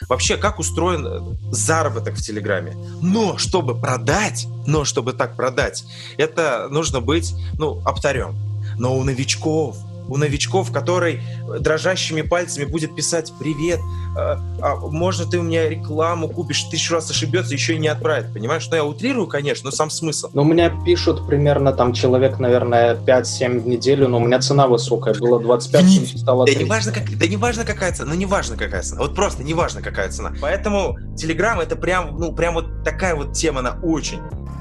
Вообще, как устроен заработок в Телеграме? Но чтобы так продать, это нужно быть, оптарем. Но у новичков, который дрожащими пальцами будет писать: «Привет, можно ты у меня рекламу купишь?» 1000 раз ошибется, еще и не отправит, понимаешь? Ну, я утрирую, конечно, но сам смысл. Но у меня пишут примерно там человек, наверное, 5-7 в неделю, но у меня цена высокая, было 25, стало 30. Да не важно какая цена, вот просто не важно какая цена. Поэтому Telegram это прям вот такая вот тема, она очень.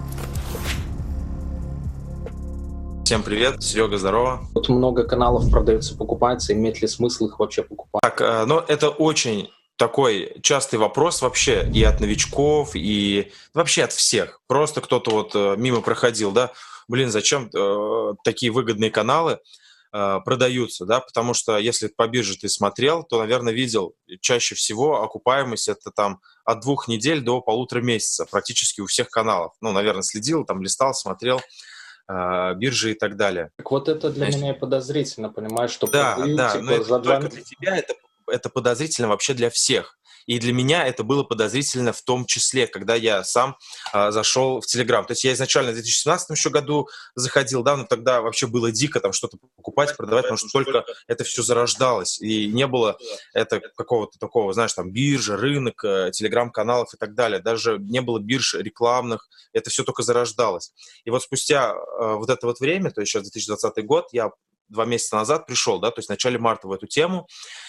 Всем привет, Серега, здорово. Тут много каналов продается, покупается, имеет ли смысл их вообще покупать? Так, но это очень такой частый вопрос вообще и от новичков, и вообще от всех. Просто кто-то вот мимо проходил, да, зачем такие выгодные каналы продаются, да, потому что если по бирже ты смотрел, то, наверное, видел, чаще всего окупаемость это там от 2 недель до 1,5 месяца практически у всех каналов. Ну, наверное, следил, там листал, смотрел биржи и так далее. Так вот это для меня и подозрительно, понимаешь, что Да, продают, но типа, это за не 2 только для тебя, это подозрительно вообще для всех. И для меня это было подозрительно в том числе, когда я сам зашел в Telegram. То есть я изначально в 2017 еще году заходил, да, но тогда вообще было дико там что-то покупать, продавать, потому что только это все зарождалось. И не было это какого-то такого, знаешь, там биржа, рынок, Telegram-каналов и так далее. Даже не было бирж рекламных, это все только зарождалось. И вот спустя вот это вот время, то есть сейчас 2020 год, я 2 месяца назад пришел, да, то есть в начале марта в эту тему,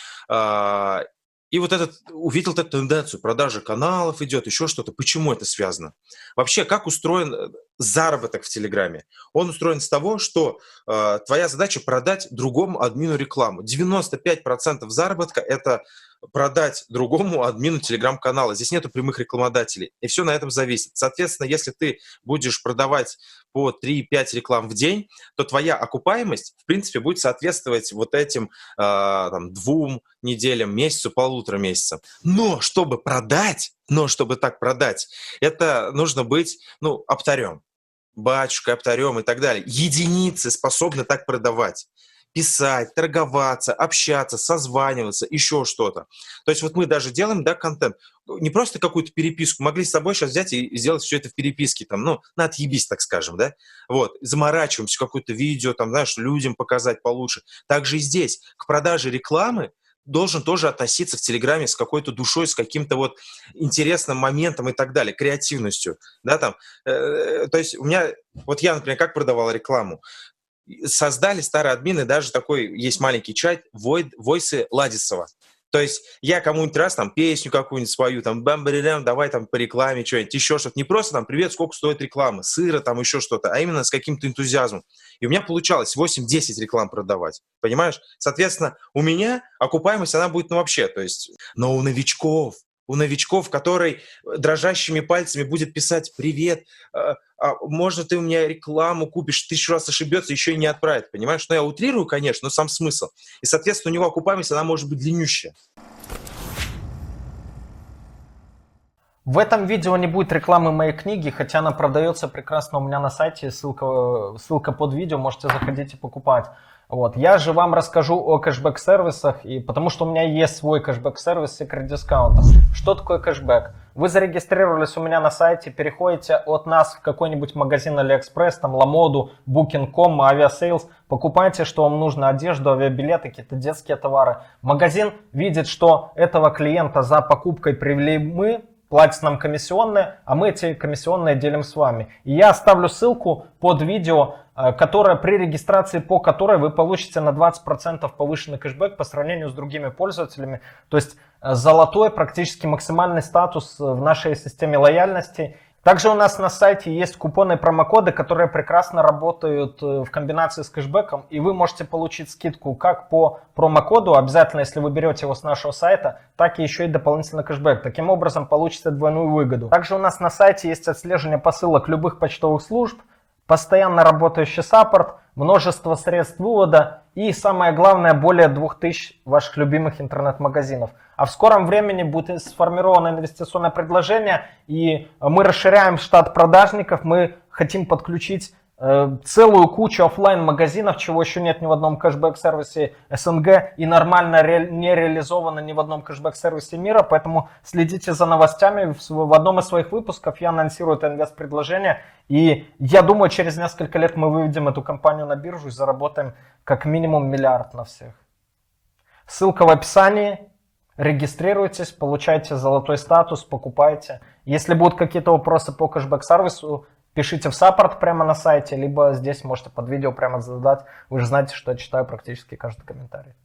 и вот увидел эту тенденцию, продажа каналов идет, еще что-то. Почему это связано? Вообще, как устроен заработок в Телеграме? Он устроен с того, что твоя задача продать другому админу рекламу. 95% заработка – это продать другому админу Телеграм-канала. Здесь нету прямых рекламодателей. И все на этом зависит. Соответственно, если ты будешь продавать по 3-5 реклам в день, то твоя окупаемость, в принципе, будет соответствовать вот этим 2 неделям, месяцу, 1,5 месяца. Но чтобы так продать, это нужно быть, оптарем, батюшкой, оптарем и так далее. Единицы способны так продавать. Писать, торговаться, общаться, созваниваться, еще что-то. То есть вот мы даже делаем, да, контент. Не просто какую-то переписку. Могли с собой сейчас взять и сделать все это в переписке, там, на отъебись, так скажем, да. Вот, заморачиваемся, какое-то видео, там, знаешь, людям показать получше. Также и здесь. К продаже рекламы должен тоже относиться в Телеграме с какой-то душой, с каким-то вот интересным моментом и так далее, креативностью, да, там. То есть у меня, вот я, например, как продавал рекламу, создали старые админы, даже такой есть маленький чат Войсы Ладисова. То есть я кому-нибудь раз там песню какую-нибудь свою, там бам-барирам, давай там по рекламе что-нибудь, еще что-то. Не просто там привет, сколько стоит реклама, сыра, там еще что-то, а именно с каким-то энтузиазмом. И у меня получалось 8-10 реклам продавать, понимаешь? Соответственно, у меня окупаемость, она будет вообще, то есть, но у новичков, который дрожащими пальцами будет писать: «Привет, можно ты у меня рекламу купишь?» 1000 раз ошибется, еще и не отправит, понимаешь? Ну, я утрирую, конечно, но сам смысл. И, соответственно, у него окупаемость, она может быть длиннющая. В этом видео не будет рекламы моей книги, хотя она продается прекрасно у меня на сайте, ссылка под видео, можете заходить и покупать. Вот. Я же вам расскажу о кэшбэк-сервисах, потому что у меня есть свой кэшбэк-сервис Secret Discount. Что такое кэшбэк? Вы зарегистрировались у меня на сайте, переходите от нас в какой-нибудь магазин AliExpress, там Ламоду, Booking.com, Aviasales, покупайте, что вам нужно: одежду, авиабилеты, какие-то детские товары. Магазин видит, что этого клиента за покупкой привели мы, платит нам комиссионные, а мы эти комиссионные делим с вами. И я оставлю ссылку под видео, при регистрации по которой вы получите на 20% повышенный кэшбэк по сравнению с другими пользователями. То есть золотой, практически максимальный статус в нашей системе лояльности. Также у нас на сайте есть купоны и промокоды, которые прекрасно работают в комбинации с кэшбэком, и вы можете получить скидку как по промокоду, обязательно, если вы берете его с нашего сайта, так и еще и дополнительно кэшбэк. Таким образом получите двойную выгоду. Также у нас на сайте есть отслеживание посылок любых почтовых служб, постоянно работающий саппорт, множество средств вывода и, самое главное, более 2000 ваших любимых интернет-магазинов. А в скором времени будет сформировано инвестиционное предложение, и мы расширяем штат продажников, мы хотим подключить целую кучу оффлайн-магазинов, чего еще нет ни в одном кэшбэк-сервисе СНГ и нормально не реализовано ни в одном кэшбэк-сервисе мира, поэтому следите за новостями. В одном из своих выпусков я анонсирую это инвест-предложение, и я думаю, через несколько лет мы выведем эту компанию на биржу и заработаем как минимум миллиард на всех. Ссылка в описании. Регистрируйтесь, получайте золотой статус, покупайте. Если будут какие-то вопросы по кэшбэк-сервису, пишите в саппорт прямо на сайте, либо здесь можете под видео прямо задать. Вы же знаете, что я читаю практически каждый комментарий.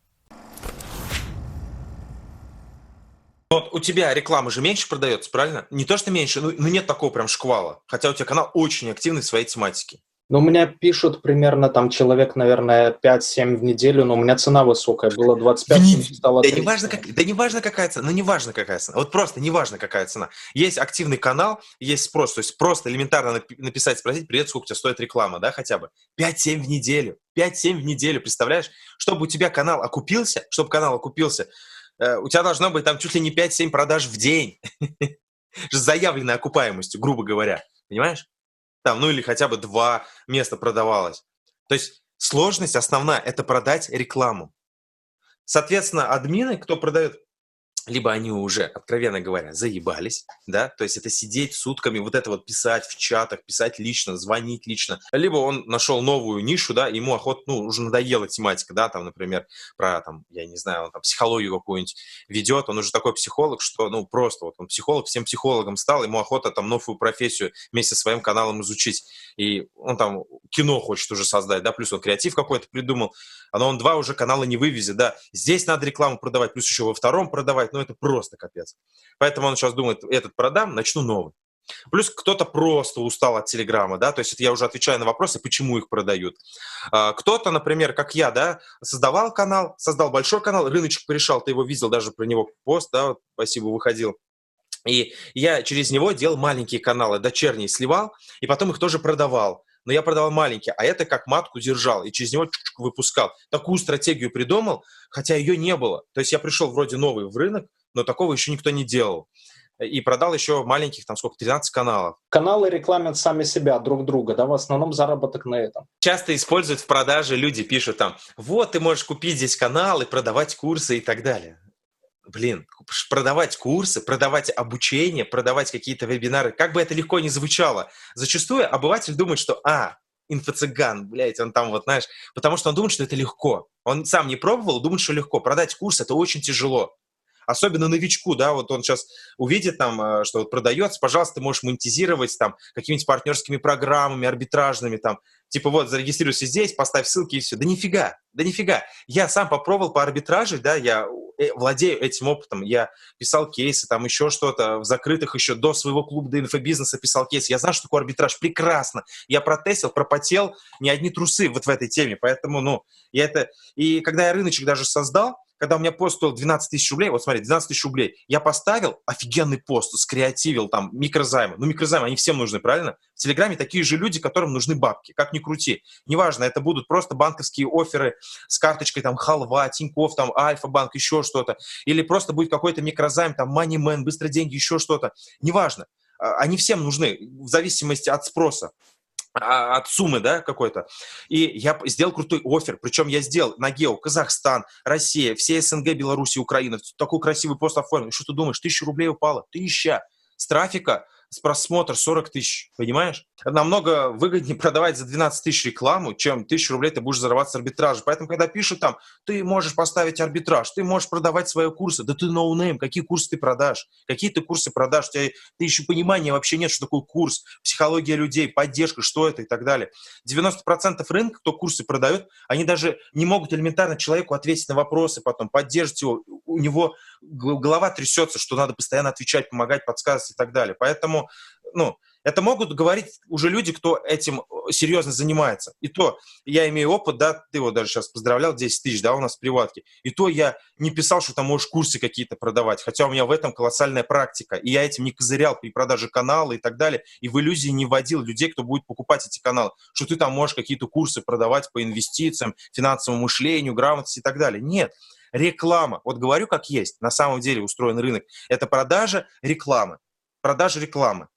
Вот у тебя реклама же меньше продается, правильно? Не то, что меньше, но нет такого прям шквала. Хотя у тебя канал очень активный в своей тематике. Ну, у меня пишут примерно там человек, наверное, 5-7 в неделю, но у меня цена высокая. Было 25, стало 30. Да не важно какая цена, не важно какая цена. Вот просто не важно какая цена. Есть активный канал, есть спрос. То есть просто элементарно написать, спросить, привет, сколько у тебя стоит реклама, да, хотя бы. 5-7 в неделю. 5-7 в неделю, представляешь? Чтобы у тебя канал окупился, у тебя должно быть там чуть ли не 5-7 продаж в день. С заявленной окупаемостью, грубо говоря. Понимаешь? Там, ну или хотя бы 2 места продавалось. То есть сложность основная – это продать рекламу. Соответственно, админы, кто продает, либо они уже, откровенно говоря, заебались, да, то есть это сидеть сутками, вот это вот писать в чатах, писать лично, звонить лично, либо он нашел новую нишу, да, ему охота, ну, уже надоела тематика, да, там, например, про, там, я не знаю, он там психологию какую-нибудь ведет, он уже такой психолог, что, ну, просто вот он психолог, всем психологом стал, ему охота там новую профессию вместе со своим каналом изучить, и он там кино хочет уже создать, да, плюс он креатив какой-то придумал, но он 2 уже канала не вывезет, да, здесь надо рекламу продавать, плюс еще во втором продавать, ну, это просто капец. Поэтому он сейчас думает, этот продам, начну новый. Плюс кто-то просто устал от Телеграма, да, то есть это я уже отвечаю на вопросы, почему их продают. Кто-то, например, как я, да, создавал канал, создал большой канал, рыночек порешал, ты его видел, даже про него пост, да, вот, спасибо, выходил. И я через него делал маленькие каналы, дочерние сливал, и потом их тоже продавал. Но я продавал маленькие, а это как матку держал, и через него выпускал. Такую стратегию придумал, хотя ее не было. То есть я пришел вроде новый в рынок, но такого еще никто не делал. И продал еще маленьких, там сколько, 13 каналов. Каналы рекламят сами себя, друг друга, да, в основном заработок на этом. Часто используют в продаже, люди пишут там, вот ты можешь купить здесь канал и продавать курсы и так далее. Блин, продавать курсы, продавать обучение, продавать какие-то вебинары, как бы это легко ни звучало. Зачастую обыватель думает, что, инфо-цыган, блядь, он там вот, знаешь, потому что он думает, что это легко. Он сам не пробовал, думает, что легко. Продать курс – это очень тяжело. Особенно новичку, да, вот он сейчас увидит там, что вот продается, пожалуйста, ты можешь монетизировать там какими-нибудь партнерскими программами, арбитражными там, типа вот зарегистрируйся здесь, поставь ссылки и все. Да нифига. Я сам попробовал по арбитражу, да, я владею этим опытом, я писал кейсы, там еще что-то, в закрытых еще до своего клуба, до инфобизнеса писал кейсы, я знаю, что такое арбитраж, прекрасно, я протестил, пропотел, не одни трусы вот в этой теме, поэтому, ну, и когда я рыночек даже создал, когда у меня пост стоил 12 тысяч рублей, вот смотри, 12 тысяч рублей, я поставил офигенный пост, скреативил там микрозаймы. Ну, микрозаймы, они всем нужны, правильно? В Телеграме такие же люди, которым нужны бабки, как ни крути. Неважно, это будут просто банковские офферы с карточкой там Халва, Тинькофф, там Альфа-банк, еще что-то. Или просто будет какой-то микрозайм, там Moneyman, быстрые деньги, еще что-то. Неважно. Они всем нужны, в зависимости от спроса. От суммы, да, какой-то. И я сделал крутой оффер, причем я сделал на Гео, Казахстан, Россия, все СНГ, Беларусь, Украина. Такой красивый пост оформил. Что ты думаешь, 1000 рублей упало? 1000. С трафика, с просмотра 40 тысяч, понимаешь? Намного выгоднее продавать за 12 тысяч рекламу, чем 1000 рублей ты будешь зарабатывать с арбитража. Поэтому, когда пишут там, ты можешь поставить арбитраж, ты можешь продавать свои курсы, да ты ноунейм, какие курсы ты продашь? Какие ты курсы продашь? Ты еще понимания вообще нет, что такое курс, психология людей, поддержка, что это и так далее. 90% рынка, кто курсы продает, они даже не могут элементарно человеку ответить на вопросы, потом поддержать его, у него голова трясется, что надо постоянно отвечать, помогать, подсказывать и так далее. Поэтому, ну, это могут говорить уже люди, кто этим серьезно занимается. И то я имею опыт, да, ты вот даже сейчас поздравлял, 10 тысяч, да, у нас в приватке. И то я не писал, что там можешь курсы какие-то продавать, хотя у меня в этом колоссальная практика. И я этим не козырял при продаже канала и так далее. И в иллюзии не вводил людей, кто будет покупать эти каналы, что ты там можешь какие-то курсы продавать по инвестициям, финансовому мышлению, грамотности и так далее. Нет. Реклама. Вот говорю, как есть. На самом деле устроен рынок. Это продажа рекламы. Продажа рекламы.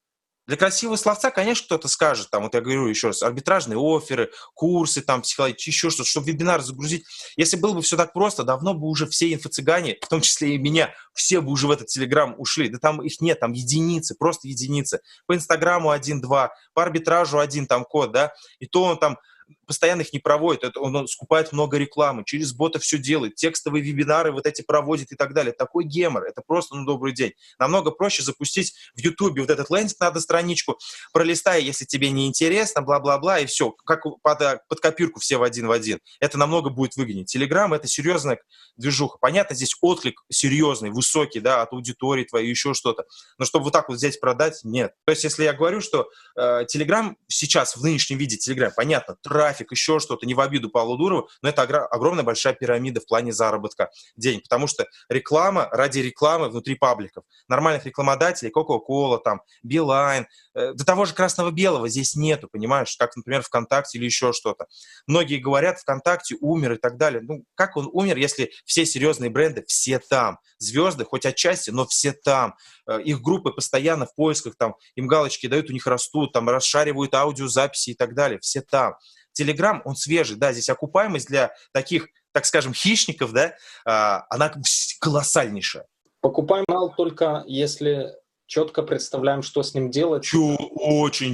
Для красивого словца, конечно, кто-то скажет, там, вот я говорю еще раз, арбитражные офферы, курсы, там, психологические, еще что-то, чтобы вебинар загрузить. Если было бы все так просто, давно бы уже все инфо-цыгане, в том числе и меня, все бы уже в этот Телеграм ушли. Да там их нет, там единицы, просто единицы. По Инстаграму 1-2, по арбитражу 1 там код, да, и то он там постоянно их не проводит, он скупает много рекламы, через бота все делает, текстовые вебинары вот эти проводит и так далее. Такой гемор, это просто ну добрый день. Намного проще запустить в Ютубе вот этот лендинг, надо страничку, пролистай, если тебе не интересно, бла-бла-бла, и все, как под копирку все в один. Это намного будет выгоднее. Телеграм — это серьезная движуха. Понятно, здесь отклик серьезный, высокий, да, от аудитории твоей, еще что-то. Но чтобы вот так вот взять продать, нет. То есть, если я говорю, что Телеграм сейчас в нынешнем виде, Телеграм, понятно, трафик, еще что-то, не в обиду Павлу Дурову, но это огромная большая пирамида в плане заработка денег, потому что реклама ради рекламы внутри пабликов, нормальных рекламодателей, Coca-Cola, там, Билайн, до того же красно-белого здесь нету, понимаешь, как, например, ВКонтакте или еще что-то. Многие говорят, ВКонтакте умер и так далее. Ну, как он умер, если все серьезные бренды, все там, звезды, хоть отчасти, но все там, их группы постоянно в поисках, там, им галочки дают, у них растут, там, расшаривают аудиозаписи и так далее, все там. Телеграм, он свежий, да, здесь окупаемость для таких, так скажем, хищников, да, она колоссальнейшая. Покупаем канал только если четко представляем, что с ним делать. Очень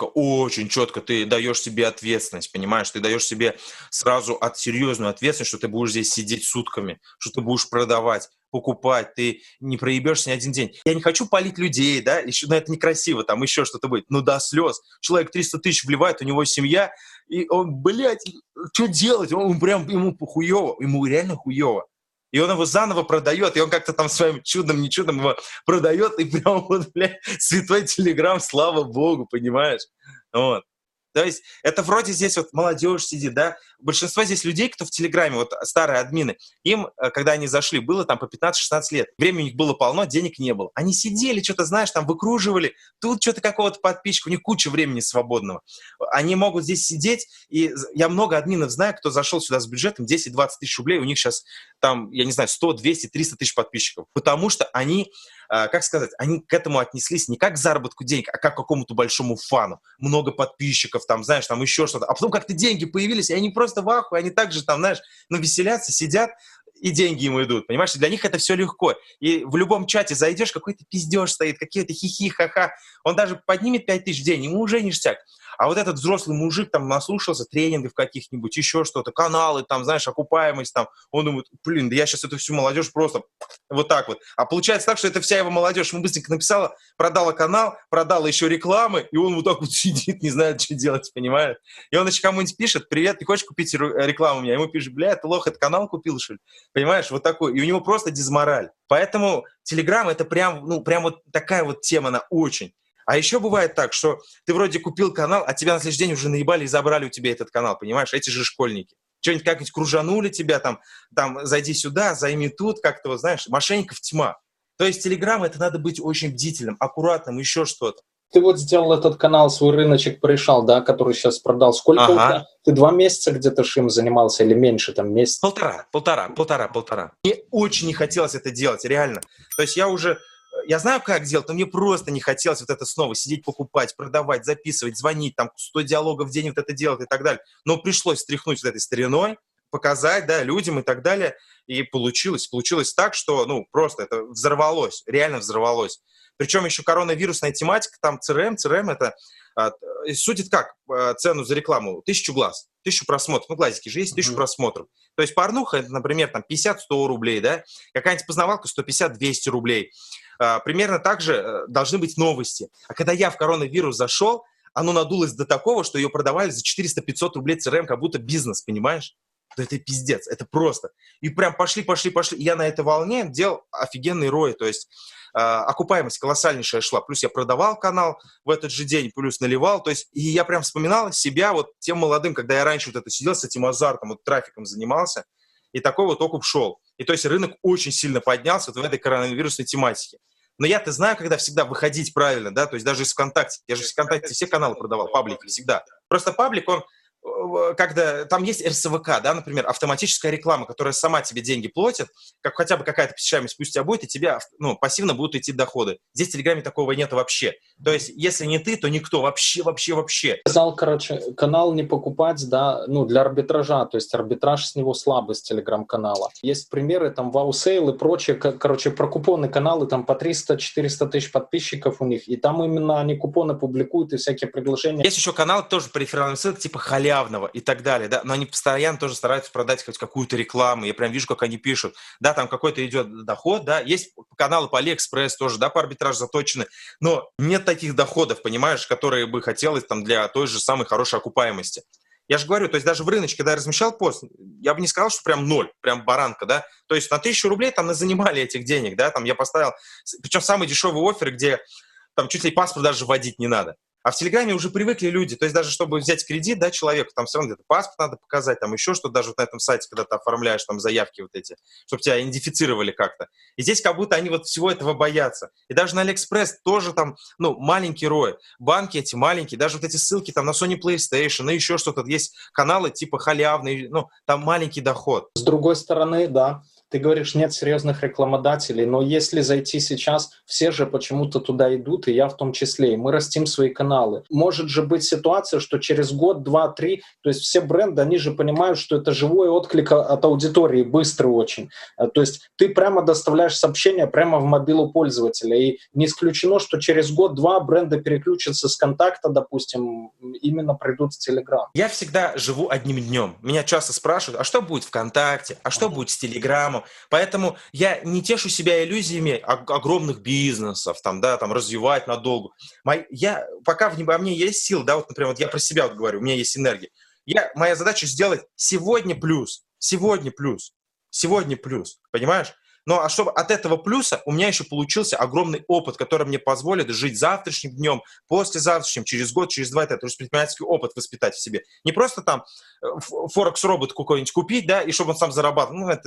четко ты даешь себе ответственность, понимаешь? Ты даешь себе сразу серьезную ответственность, что ты будешь здесь сидеть сутками, что ты будешь продавать, покупать, ты не проебешься ни один день. Я не хочу палить людей, да, еще, но это некрасиво, там еще что-то будет, ну до слез. Человек 300 тысяч вливает, у него семья, и он, блядь, что делать? Он прям, ему хуево, ему реально хуево. И он его заново продает, и он как-то там своим чудом, не чудом его продает, и прям вот, блядь, святой Телеграм, слава богу, понимаешь? Вот. То есть это вроде здесь вот молодежь сидит, да, большинство здесь людей, кто в Телеграме, вот старые админы, им, когда они зашли, было там по 15-16 лет, времени у них было полно, денег не было. Они сидели, что-то, знаешь, там выкруживали, тут что-то какого-то подписчика, у них куча времени свободного. Они могут здесь сидеть, и я много админов знаю, кто зашел сюда с бюджетом 10-20 тысяч рублей, у них сейчас там, я не знаю, 100, 200, 300 тысяч подписчиков, потому что они, как сказать, они к этому отнеслись не как к заработку денег, а как к какому-то большому фану. Много подписчиков, там, знаешь, там еще что-то. А потом как-то деньги появились, и они просто в ахуе, они также там, знаешь, ну, веселятся, сидят, и деньги им идут, понимаешь? И для них это все легко. И в любом чате зайдешь, какой-то пиздеж стоит, какие-то хихи, ха-ха. Он даже поднимет 5 тысяч в день, ему уже ништяк. А вот этот взрослый мужик там наслушался тренингов каких-нибудь, еще что-то, каналы там, знаешь, окупаемость там. Он думает, блин, да я сейчас эту всю молодежь просто вот так вот. А получается так, что это вся его молодежь ему быстренько написала, продала канал, продала еще рекламы, и он вот так вот сидит, не знает, что делать, понимаешь? И он еще кому-нибудь пишет, привет, не хочешь купить рекламу у меня? Ему пишет, бля, ты лох, это канал купил, что ли? Понимаешь, вот такой. И у него просто дизмораль. Поэтому Telegram это прям, ну, прям вот такая вот тема, она очень. А еще бывает так, что ты вроде купил канал, а тебя на следующий день уже наебали и забрали у тебя этот канал, понимаешь? Эти же школьники. Что-нибудь как-нибудь кружанули тебя, там зайди сюда, займи тут, как-то, вот, знаешь, мошенников тьма. То есть Telegram это надо быть очень бдительным, аккуратным, еще что-то. Ты вот сделал этот канал, свой рыночек порешал, да, который сейчас продал. Сколько у тебя? Ты 2 месяца где-то шим занимался или меньше, там, месяц? Полтора. Мне очень не хотелось это делать, реально. То есть я знаю, как делать, но мне просто не хотелось вот это снова сидеть, покупать, продавать, записывать, звонить, там, 100 диалогов в день вот это делать и так далее. Но пришлось стряхнуть вот этой стариной, показать, да, людям и так далее. И получилось так, что, ну, просто это взорвалось, реально взорвалось. Причем еще коронавирусная тематика, там CRM это судит как цену за рекламу? 1000 глаз, 1000 просмотров. Ну, глазики же есть, 1000 просмотров. То есть порнуха, это, например, там 50-100 рублей, да? Какая-нибудь познавалка 150-200 рублей. Примерно так же должны быть новости. А когда я в коронавирус зашел, оно надулось до такого, что ее продавали за 400-500 рублей CRM, как будто бизнес, понимаешь? Да это пиздец, это просто. И прям пошли. И я на этой волне делал офигенный рой, то есть окупаемость колоссальнейшая шла. Плюс я продавал канал в этот же день, плюс наливал. То есть, и я прям вспоминал себя вот тем молодым, когда я раньше вот это сидел с этим азартом, вот трафиком занимался, и такой вот окуп шел. И то есть рынок очень сильно поднялся вот в этой коронавирусной тематике. Но я-то знаю, когда всегда выходить правильно, да, то есть даже из ВКонтакте. Я же в ВКонтакте все каналы продавал, паблики всегда. Просто паблик, он когда там есть РСВК, да, например, автоматическая реклама, которая сама тебе деньги платит, как хотя бы какая-то посещаемость пусть у тебя будет, и тебе пассивно будут идти доходы. Здесь в Телеграме такого нет вообще. То есть, если не ты, то никто. Вообще. Сказал, короче, канал не покупать, да, ну, для арбитража, то есть арбитраж с него слабость Телеграм-канала. Есть примеры, там, WowSale и прочие, короче, про купоны каналы, там, по 300-400 тысяч подписчиков у них, и там именно они купоны публикуют и всякие предложения. Есть еще каналы тоже по реферальным ссылкам, типа халявного и так далее, да, но они постоянно тоже стараются продать хоть какую-то рекламу, я прям вижу, как они пишут, да, там какой-то идет доход, да, есть каналы по AliExpress тоже, да, по арбитражу заточены, но нет таких доходов, понимаешь, которые бы хотелось там для той же самой хорошей окупаемости. Я же говорю, то есть даже в рыночке, когда я размещал пост, я бы не сказал, что прям ноль, прям баранка, да, то есть на 1000 рублей там занимали этих денег, да, там я поставил, причем самый дешевый оффер, где там чуть ли паспорт даже вводить не надо. А в Телеграме уже привыкли люди, то есть даже чтобы взять кредит, да, человеку, там все равно где-то паспорт надо показать, там еще что-то, даже вот на этом сайте, когда ты оформляешь там заявки вот эти, чтобы тебя идентифицировали как-то. И здесь как будто они вот всего этого боятся. И даже на Алиэкспресс тоже там, ну, маленький рой. Банки эти маленькие, даже вот эти ссылки там на Sony PlayStation, и еще что-то. Есть каналы типа халявные, ну, там маленький доход. С другой стороны, да, ты говоришь, нет серьезных рекламодателей, но если зайти сейчас, все же почему-то туда идут, и я в том числе, и мы растим свои каналы. Может же быть ситуация, что через год, два, три, то есть все бренды, они же понимают, что это живой отклик от аудитории, быстрый очень. То есть ты прямо доставляешь сообщение прямо в мобилу пользователя, и не исключено, что через год-два бренды переключатся с контакта, допустим, именно придут в Телеграм. Я всегда живу одним днем. Меня часто спрашивают, а что будет ВКонтакте, а что будет с Телеграмом? Поэтому я не тешу себя иллюзиями огромных бизнесов, там, да, там, развивать надолго. Пока во мне есть силы, да, вот, например, вот я про себя вот говорю, у меня есть энергия. Моя задача сделать сегодня плюс, понимаешь? Но а чтобы от этого плюса у меня еще получился огромный опыт, который мне позволит жить завтрашним днем, послезавтрашним, через год, через два, это предпринимательский опыт воспитать в себе. Не просто там Форекс-робот какой-нибудь купить, да, и чтобы он сам зарабатывал. Ну,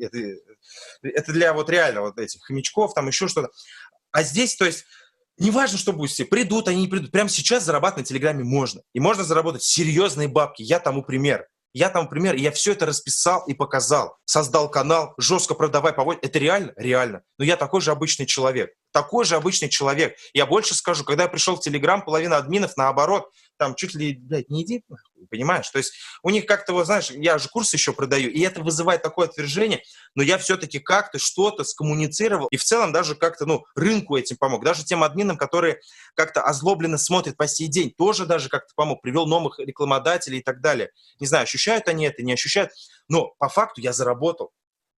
это для вот реально вот этих хомячков, там еще что-то. А здесь, то есть, неважно, что будет, все придут, они не придут. Прямо сейчас зарабатывать на Телеграме можно. И можно заработать серьезные бабки. Я тому пример, и я все это расписал и показал. Создал канал, жестко продавай, поводь. Это реально? Реально. Но я такой же обычный человек. Я больше скажу, когда я пришел в Телеграм, половина админов, наоборот, там чуть ли, блядь, не иди, понимаешь? То есть у них как-то, вот, знаешь, я же курсы еще продаю, и это вызывает такое отвержение, но я все-таки как-то что-то скоммуницировал, и в целом даже как-то, ну, рынку этим помог. Даже тем админам, которые как-то озлобленно смотрят по сей день, тоже даже как-то помог, привел новых рекламодателей и так далее. Не знаю, ощущают они это, не ощущают, но по факту я заработал.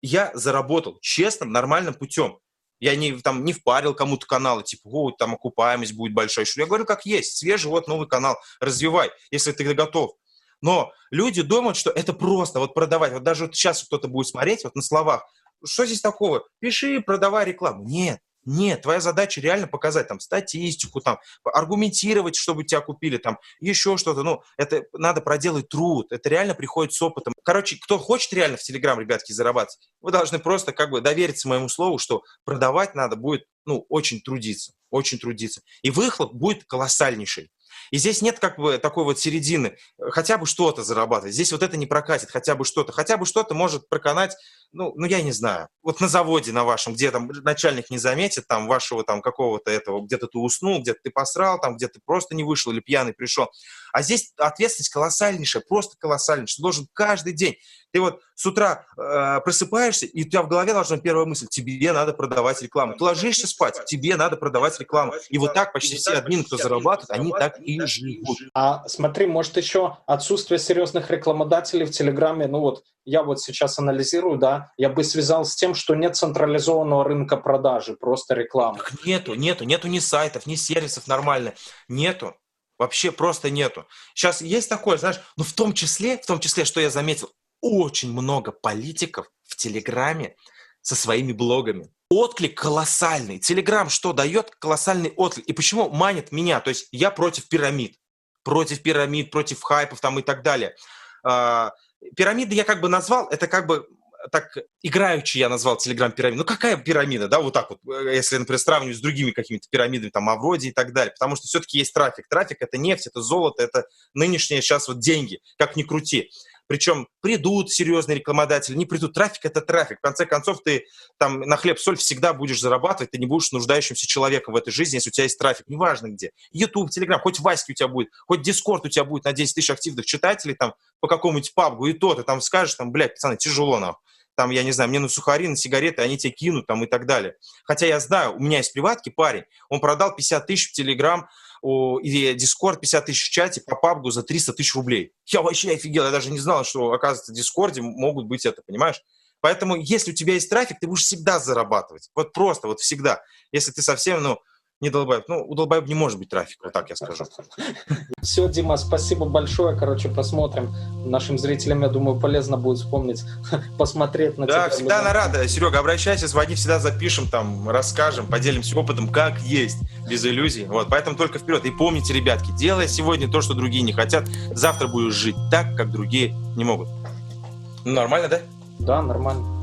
Честным, нормальным путем. Я не впарил кому-то каналы, типа, там окупаемость будет большая. Я говорю, как есть, свежий, вот новый канал, развивай, если ты готов. Но люди думают, что это просто вот продавать. Вот даже вот сейчас кто-то будет смотреть вот на словах, что здесь такого? Пиши, продавай рекламу. Нет, твоя задача реально показать там статистику, там, аргументировать, чтобы тебя купили, там, еще что-то. Ну, это надо проделать труд, это реально приходит с опытом. Короче, кто хочет реально в Телеграм, ребятки, зарабатывать, вы должны просто как бы довериться моему слову, что продавать надо будет, ну, очень трудиться. И выхлоп будет колоссальнейший. И здесь нет как бы такой вот середины, хотя бы что-то зарабатывать. Здесь вот это не прокатит, хотя бы что-то может проканать, ну я не знаю. Вот на заводе на вашем, где там начальник не заметит, там вашего там какого-то этого, где-то ты уснул, где-то ты посрал, там где-то ты просто не вышел или пьяный пришел. А здесь ответственность колоссальнейшая, просто колоссальнейшая. Ты должен каждый день. Ты вот с утра просыпаешься, и у тебя в голове должна быть первая мысль: тебе надо продавать рекламу. Ты ложишься спать, тебе надо продавать рекламу. И вот так почти все админы, кто зарабатывает, они так и живут. А смотри, может еще отсутствие серьезных рекламодателей в Телеграме, ну вот я вот сейчас анализирую, да, я бы связал с тем, что нет централизованного рынка продажи, просто рекламы. Так нету ни сайтов, ни сервисов нормально, нету. Вообще просто нету. Сейчас есть такое, знаешь, но в том числе, что я заметил, очень много политиков в Телеграме со своими блогами. Отклик колоссальный. Телеграм что дает? Колоссальный отклик. И почему манит меня? То есть я против пирамид, против хайпов там и так далее. Пирамиды я как бы назвал, это как бы так играючи я назвал Telegram пирамидой. Ну, какая пирамида, да, вот так вот, если, например, сравнивать с другими какими-то пирамидами, там, Авроди и так далее, потому что все-таки есть трафик. Трафик — это нефть, это золото, это нынешние сейчас вот деньги, как ни крути. Причем придут серьезные рекламодатели, не придут. Трафик — это трафик. В конце концов, ты там на хлеб-соль всегда будешь зарабатывать, ты не будешь нуждающимся человеком в этой жизни, если у тебя есть трафик. Неважно где. YouTube, Telegram, хоть Васьки у тебя будет, хоть Discord у тебя будет на 10 тысяч активных читателей там по какому-нибудь пабгу, и то ты там скажешь, там, блядь, пацаны, тяжело нам. Там, я не знаю, мне на сухари, на сигареты, они тебе кинут там и так далее. Хотя я знаю, у меня есть приватки парень, он продал 50 тысяч в Telegram и Discord, 50 тысяч в чате по пабгу за 300 тысяч рублей. Я вообще офигел, я даже не знал, что, оказывается, в Дискорде могут быть это, понимаешь? Поэтому, если у тебя есть трафик, ты будешь всегда зарабатывать. Вот просто, вот всегда. Если ты совсем, не долбоеб. У долбоеб не может быть трафика, вот так я скажу. Все, Дима, спасибо большое. Короче, посмотрим. Нашим зрителям, я думаю, полезно будет вспомнить, посмотреть на тебя. Да, всегда на рада. Серега, обращайся, звони, всегда запишем, там, расскажем, поделимся опытом, как есть, без иллюзий. Вот, поэтому только вперед. И помните, ребятки, делай сегодня то, что другие не хотят, завтра будешь жить так, как другие не могут. Нормально, да? Да, нормально.